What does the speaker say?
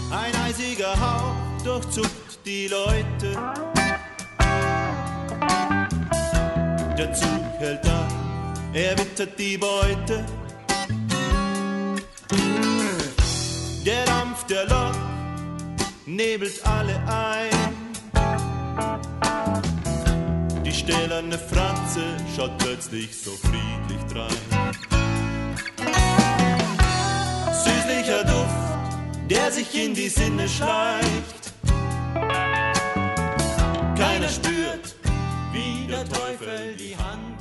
Ein eisiger Hauch durchzuckt die Leute. Der Zug hält an, er wittert die Beute. Der Dampf der Lok nebelt alle ein. Die stählerne Fratze schaut plötzlich so friedlich drein. Süßlicher Duft, der sich in die Sinne schleicht. Keiner spürt, wie der Teufel die Hand